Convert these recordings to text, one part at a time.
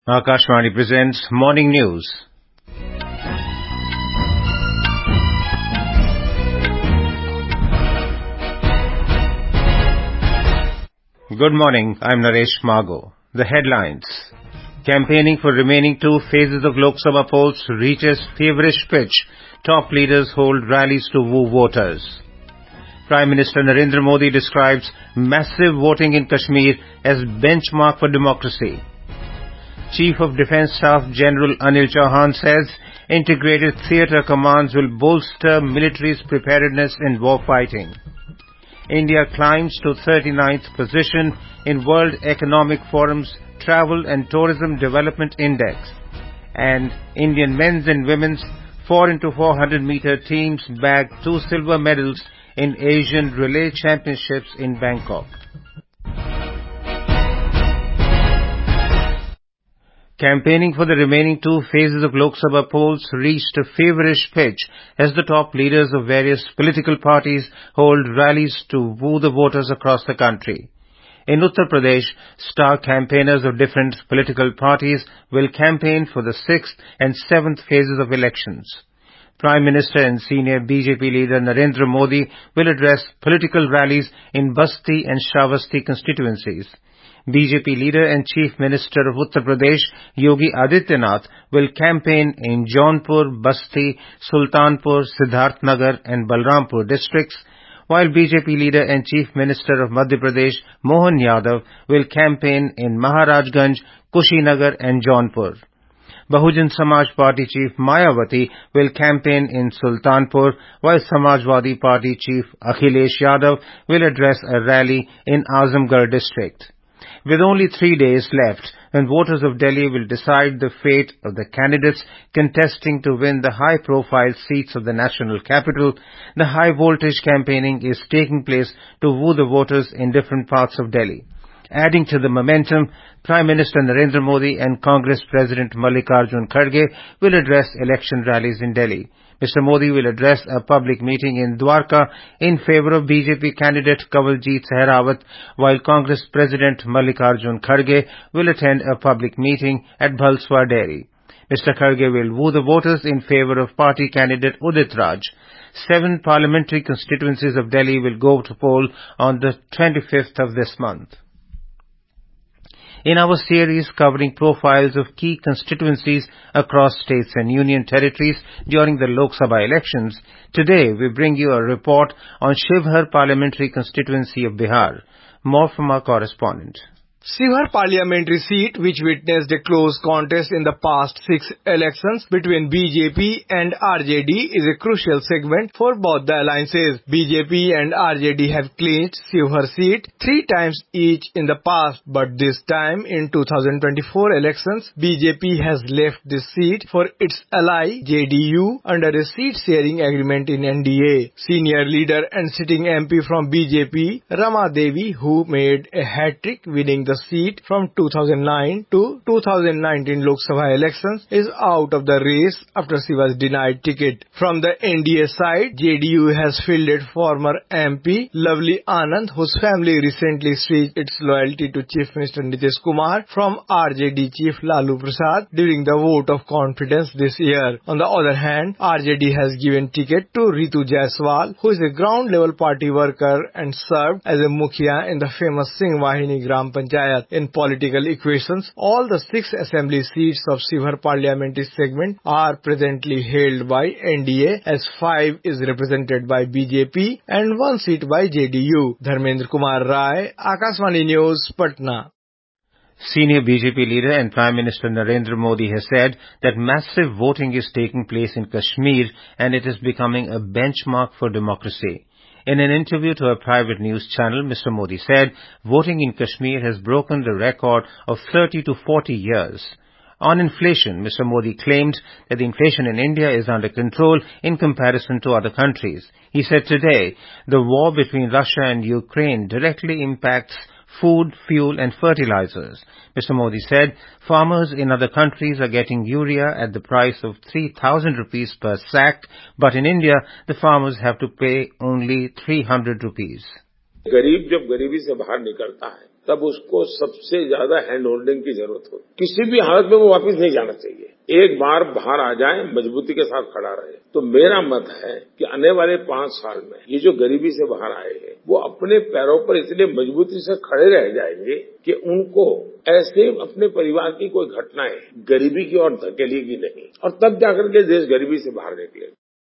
Akashvani presents Morning News. Good morning, I'm Naresh Mago. The headlines. Campaigning for remaining two phases of Lok Sabha polls reaches feverish pitch. Top leaders hold rallies to woo voters. Prime Minister Narendra Modi describes massive voting in Kashmir as benchmark for democracy. Chief of Defence Staff General Anil Chauhan says integrated theatre commands will bolster military's preparedness in war fighting. India climbs to 39th position in World Economic Forum's Travel and Tourism Development Index. And Indian men's and women's 4x400 meter teams bagged 2 silver medals in Asian Relay Championships in Bangkok. Campaigning for the remaining two phases of Lok Sabha polls reached a feverish pitch as the top leaders of various political parties hold rallies to woo the voters across the country. In Uttar Pradesh, star campaigners of different political parties will campaign for the 6th and 7th phases of elections. Prime Minister and senior BJP leader Narendra Modi will address political rallies in Basti and Shravasti constituencies. BJP leader and Chief Minister of Uttar Pradesh, Yogi Adityanath, will campaign in Jaunpur, Basti, Sultanpur, Siddharthnagar and Balrampur districts, while BJP leader and Chief Minister of Madhya Pradesh, Mohan Yadav, will campaign in Maharajganj, Kushinagar and Jaunpur. Bahujan Samaj Party Chief Mayawati will campaign in Sultanpur, while Samajwadi Party Chief Akhilesh Yadav will address a rally in Azamgarh district. With only 3 days left, when voters of Delhi will decide the fate of the candidates contesting to win the high-profile seats of the national capital, the high-voltage campaigning is taking place to woo the voters in different parts of Delhi. Adding to the momentum, Prime Minister Narendra Modi and Congress President Mallikarjun Kharge will address election rallies in Delhi. Mr. Modi will address a public meeting in Dwarka in favor of BJP candidate Kanwaljit Sehrawat, while Congress President Mallikarjun Kharge will attend a public meeting at Bhalswa Dairy. Mr. Kharge will woo the voters in favor of party candidate Udit Raj. 7 parliamentary constituencies of Delhi will go to poll on the 25th of this month. In our series covering profiles of key constituencies across states and union territories during the Lok Sabha elections, today we bring you a report on Shivhar parliamentary constituency of Bihar. More from our correspondent. Shivhar parliamentary seat, which witnessed a close contest in the past 6 elections between BJP and RJD, is a crucial segment for both the alliances. BJP and RJD have clinched Shivhar seat 3 times each in the past, but this time in 2024 elections, BJP has left this seat for its ally JDU under a seat-sharing agreement in NDA. Senior leader and sitting MP from BJP, Rama Devi, who made a hat-trick winning the seat from 2009 to 2019 Lok Sabha elections, is out of the race after she was denied ticket. From the NDA side, JDU has fielded former MP Lovely Anand, whose family recently switched its loyalty to Chief Minister Nitish Kumar from RJD Chief Lalu Prasad during the vote of confidence this year. On the other hand, RJD has given ticket to Ritu Jaiswal, who is a ground-level party worker and served as a Mukhia in the famous Singh Wahini Gram Panchayat. In political equations, all the 6 assembly seats of Shivhar parliamentary segment are presently held by NDA, as 5 is represented by BJP and 1 seat by JDU. Dharmendra Kumar Rai, Akashvani News, Patna. Senior BJP leader and Prime Minister Narendra Modi has said that massive voting is taking place in Kashmir and it is becoming a benchmark for democracy. In an interview to a private news channel, Mr. Modi said voting in Kashmir has broken the record of 30 to 40 years. On inflation, Mr. Modi claimed that the inflation in India is under control in comparison to other countries. He said today, the war between Russia and Ukraine directly impacts food, fuel and fertilizers. Mr. Modi said farmers in other countries are getting urea at the price of 3,000 rupees per sack, but in India, the farmers have to pay only 300 rupees. गरीब जब गरीबी से बाहर निकलता है तब उसको सबसे ज्यादा हैंड होल्डिंग की जरूरत होती है। किसी भी हालत में वो वापस नहीं जाना चाहिए, एक बार बाहर आ जाए, मजबूती के साथ खड़ा रहे। तो मेरा मत है कि आने वाले 5 साल में ये जो गरीबी से बाहर आए हैं वो अपने पैरों पर इतने मजबूती से खड़े रह जाएंगे कि उनको ऐसे अपने परिवार की कोई घटनाएं गरीबी की ओर धकेलेगी नहीं, और तब जाकर के देश गरीबी से बाहर निकलेगा।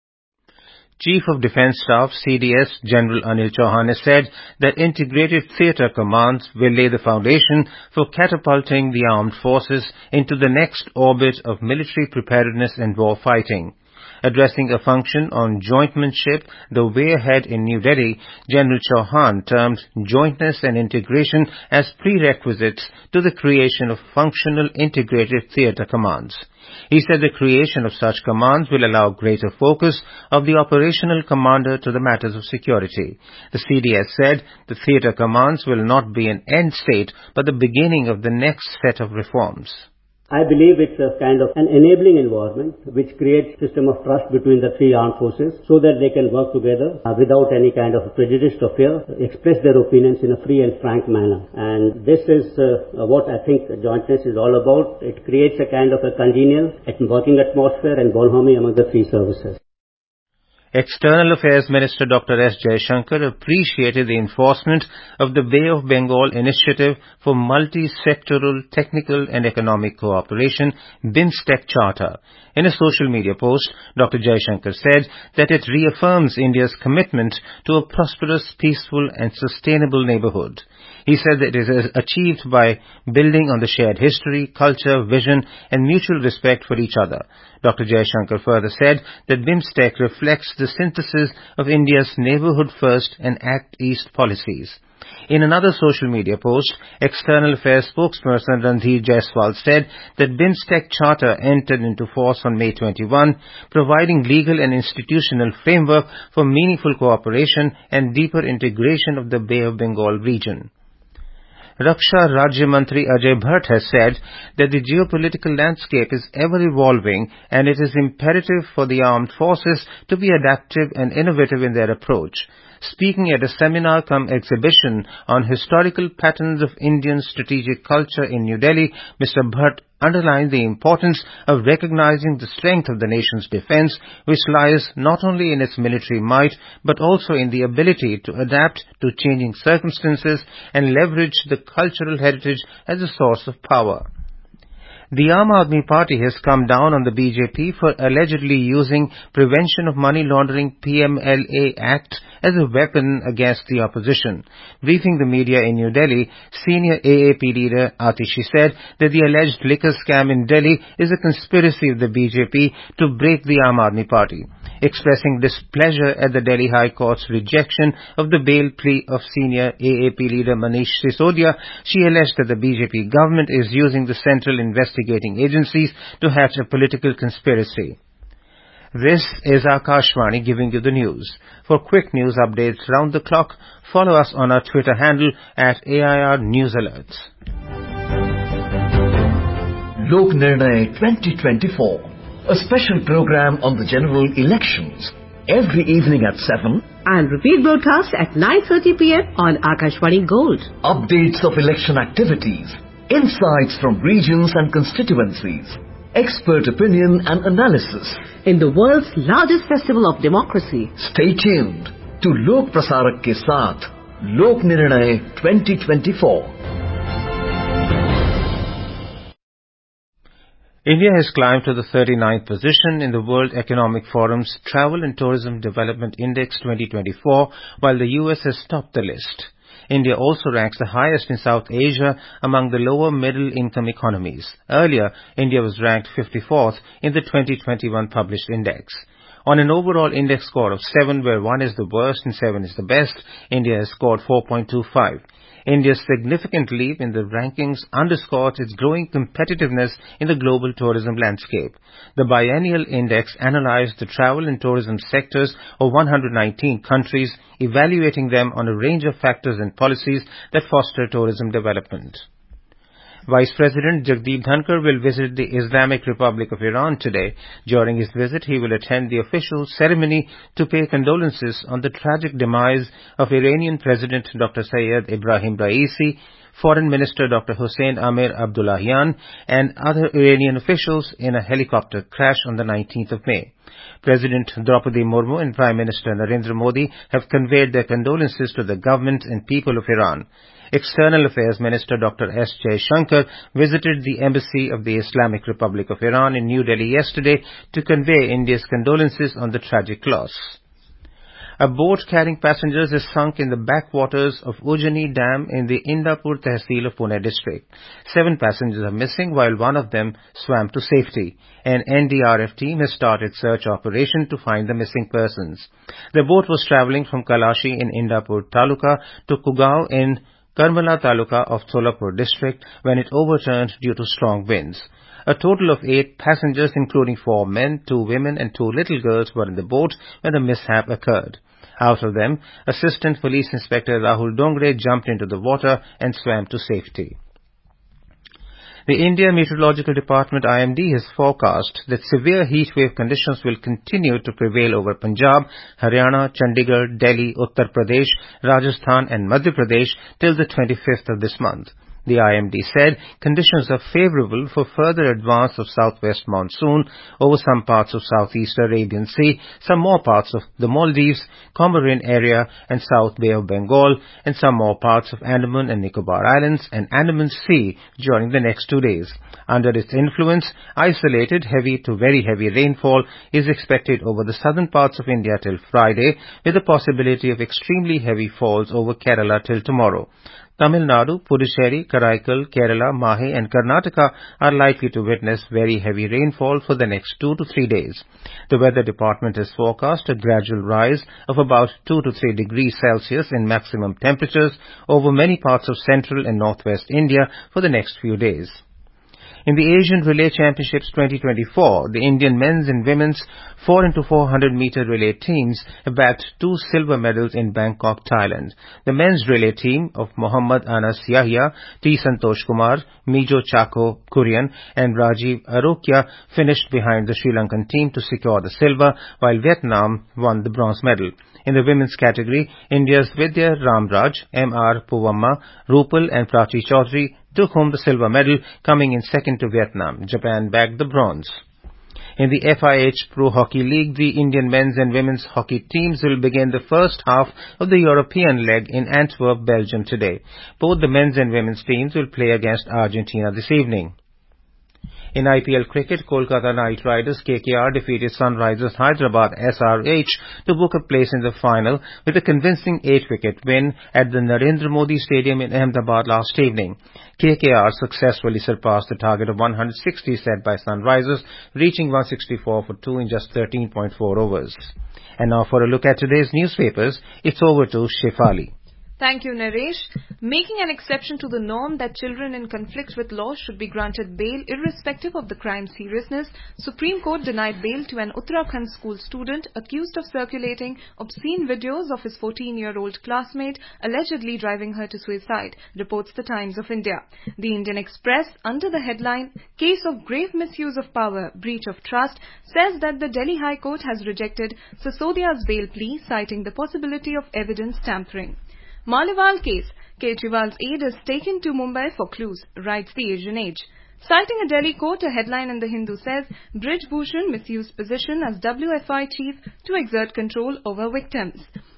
Chief of Defence Staff, CDS, General Anil Chauhan has said that integrated theatre commands will lay the foundation for catapulting the armed forces into the next orbit of military preparedness and war fighting. Addressing a function on jointmanship, the way ahead in New Delhi, General Chauhan termed jointness and integration as prerequisites to the creation of functional integrated theatre commands. He said the creation of such commands will allow greater focus of the operational commander to the matters of security. The CDS said the theatre commands will not be an end state, but the beginning of the next set of reforms. I believe it's a kind of an enabling environment which creates a system of trust between the three armed forces so that they can work together without any kind of prejudice or fear, express their opinions in a free and frank manner. And this is what I think jointness is all about. It creates a kind of a congenial working atmosphere and bonhomie among the three services. External Affairs Minister Dr. S. Jaishankar appreciated the enforcement of the Bay of Bengal Initiative for Multi-Sectoral Technical and Economic Cooperation, BIMSTEC Charter. In a social media post, Dr. Jaishankar said that it reaffirms India's commitment to a prosperous, peaceful and sustainable neighborhood. He said that it is achieved by building on the shared history, culture, vision and mutual respect for each other. Dr. Jaishankar further said that BIMSTEC reflects the synthesis of India's Neighbourhood First and Act East policies. In another social media post, External Affairs spokesperson Randhir Jaiswal said that BIMSTEC Charter entered into force on May 21, providing legal and institutional framework for meaningful cooperation and deeper integration of the Bay of Bengal region. Raksha Rajya Mantri Ajay Bhatt has said that the geopolitical landscape is ever evolving and it is imperative for the armed forces to be adaptive and innovative in their approach. Speaking at a seminar-cum-exhibition on historical patterns of Indian strategic culture in New Delhi, Mr. Bhatt underlined the importance of recognizing the strength of the nation's defense, which lies not only in its military might, but also in the ability to adapt to changing circumstances and leverage the cultural heritage as a source of power. The Aam Aadmi Party has come down on the BJP for allegedly using Prevention of Money Laundering PMLA Act as a weapon against the opposition. Briefing the media in New Delhi, senior AAP leader Atishi said that the alleged liquor scam in Delhi is a conspiracy of the BJP to break the Aam Aadmi Party. Expressing displeasure at the Delhi High Court's rejection of the bail plea of senior AAP leader Manish Sisodia, she alleged that the BJP government is using the central investigating agencies to hatch a political conspiracy. This is Akashvani giving you the news. For quick news updates round the clock, follow us on our Twitter handle at AIR News Alerts. Lok Nirnay 2024, a special program on the general elections, every evening at 7 and repeat broadcast at 9:30 p.m. on Akashvani Gold. Updates of election activities, insights from regions and constituencies, expert opinion and analysis in the world's largest festival of democracy. Stay tuned to Lok Prasarak ke saath, Lok Nirnay 2024. India has climbed to the 39th position in the World Economic Forum's Travel and Tourism Development Index 2024, while the US has topped the list. India also ranks the highest in South Asia among the lower middle-income economies. Earlier, India was ranked 54th in the 2021 published index. On an overall index score of 7, where 1 is the worst and 7 is the best, India has scored 4.25. India's significant leap in the rankings underscores its growing competitiveness in the global tourism landscape. The biennial index analyzed the travel and tourism sectors of 119 countries, evaluating them on a range of factors and policies that foster tourism development. Vice President Jagdeep Dhankar will visit the Islamic Republic of Iran today. During his visit, he will attend the official ceremony to pay condolences on the tragic demise of Iranian President Dr. Sayyid Ibrahim Raisi, Foreign Minister Dr. Hossein Amir Abdullahian, and other Iranian officials in a helicopter crash on the 19th of May. President Draupadi Murmu and Prime Minister Narendra Modi have conveyed their condolences to the government and people of Iran. External Affairs Minister Dr. S. Jaishankar visited the Embassy of the Islamic Republic of Iran in New Delhi yesterday to convey India's condolences on the tragic loss. A boat carrying passengers is sunk in the backwaters of Ujjani Dam in the Indapur Tehsil of Pune district. 7 passengers are missing while one of them swam to safety. An NDRF team has started search operation to find the missing persons. The boat was travelling from Kalashi in Indapur Taluka to Kugaon in Karmala Taluka of Solapur district when it overturned due to strong winds. A total of 8 passengers, including 4 men, 2 women and 2 little girls, were in the boat when the mishap occurred. Out of them, Assistant Police Inspector Rahul Dongre jumped into the water and swam to safety. The India Meteorological Department IMD has forecast that severe heatwave conditions will continue to prevail over Punjab, Haryana, Chandigarh, Delhi, Uttar Pradesh, Rajasthan and Madhya Pradesh till the 25th of this month. The IMD said conditions are favourable for further advance of southwest monsoon over some parts of southeast Arabian Sea, some more parts of the Maldives, Comorin area and South Bay of Bengal, and some more parts of Andaman and Nicobar Islands and Andaman Sea during the next 2 days. Under its influence, isolated heavy to very heavy rainfall is expected over the southern parts of India till Friday, with the possibility of extremely heavy falls over Kerala till tomorrow. Tamil Nadu, Puducherry, Karaikal, Kerala, Mahe and Karnataka are likely to witness very heavy rainfall for the next 2 to 3 days. The Weather Department has forecast a gradual rise of about 2 to 3 degrees Celsius in maximum temperatures over many parts of central and northwest India for the next few days. In the Asian Relay Championships 2024, the Indian men's and women's 4x400 meter relay teams have bagged 2 silver medals in Bangkok, Thailand. The men's relay team of Mohammad Anas Yahya, T. Santosh Kumar, Mijo Chako Kurian and Rajiv Arokia finished behind the Sri Lankan team to secure the silver, while Vietnam won the bronze medal. In the women's category, India's Vidya Ramraj, M.R. Puvamma, Rupal and Prachi Chaudhary took home the silver medal, coming in second to Vietnam. Japan bagged the bronze. In the FIH Pro Hockey League, the Indian men's and women's hockey teams will begin the first half of the European leg in Antwerp, Belgium today. Both the men's and women's teams will play against Argentina this evening. In IPL cricket, Kolkata Knight Riders KKR defeated Sunrisers Hyderabad SRH to book a place in the final with a convincing 8-wicket win at the Narendra Modi Stadium in Ahmedabad last evening. KKR successfully surpassed the target of 160 set by Sunrisers, reaching 164 for 2 in just 13.4 overs. And now for a look at today's newspapers, it's over to Shefali. Thank you, Naresh. Making an exception to the norm that children in conflict with law should be granted bail irrespective of the crime's seriousness, Supreme Court denied bail to an Uttarakhand school student accused of circulating obscene videos of his 14-year-old classmate allegedly driving her to suicide, reports the Times of India. The Indian Express, under the headline, Case of Grave Misuse of Power, Breach of Trust, says that the Delhi High Court has rejected Sisodia's bail plea, citing the possibility of evidence tampering. Maliwal case, Kejriwal's aide is taken to Mumbai for clues, writes the Asian Age. Citing a Delhi court, a headline in The Hindu says, Brij Bhushan misused position as WFI chief to exert control over victims.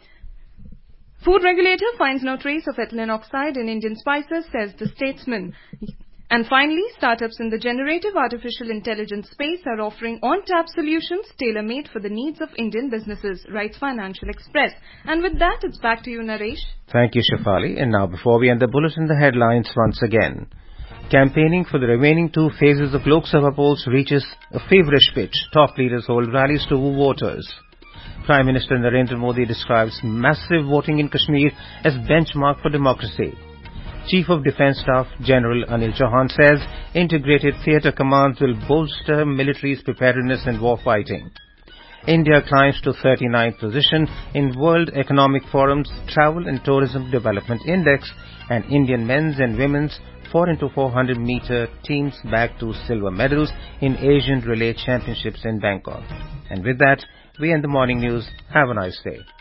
Food regulator finds no trace of ethylene oxide in Indian spices, says The Statesman. And finally, startups in the generative artificial intelligence space are offering on-tap solutions tailor-made for the needs of Indian businesses, writes Financial Express. And with that, it's back to you, Naresh. Thank you, Shefali. And now, before we end the bulletin, the headlines once again. Campaigning for the remaining 2 phases of Lok Sabha polls reaches a feverish pitch. Top leaders hold rallies to woo voters. Prime Minister Narendra Modi describes massive voting in Kashmir as benchmark for democracy. Chief of Defence Staff General Anil Chauhan says integrated theatre commands will bolster military's preparedness in war fighting. India climbs to 39th position in World Economic Forum's Travel and Tourism Development Index, and Indian men's and women's 4x400 meter teams bagged 2 silver medals in Asian Relay Championships in Bangkok. And with that, we end the morning news. Have a nice day.